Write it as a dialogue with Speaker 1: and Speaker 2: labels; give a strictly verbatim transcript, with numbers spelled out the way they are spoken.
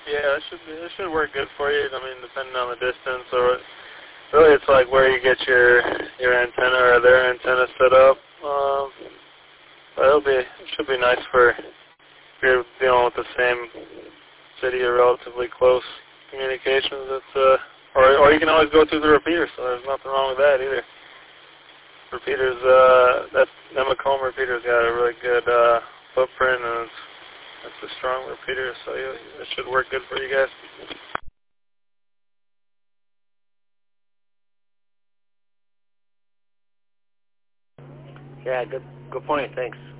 Speaker 1: Yeah, it should be, it should work good for you. I mean, depending on the distance, or really, it's like where you get your your antenna or their antenna set up. Um, but it'll be it should be nice for if you're dealing with the same city or relatively close communications. It's uh, or or you can always go through the repeater, so there's nothing wrong with that either. Repeaters, uh, that Nemacomb repeater's got a really good uh, footprint, and it's, it's a strong repeater, so you, it should work good for you guys.
Speaker 2: Yeah, good, good point. Thanks.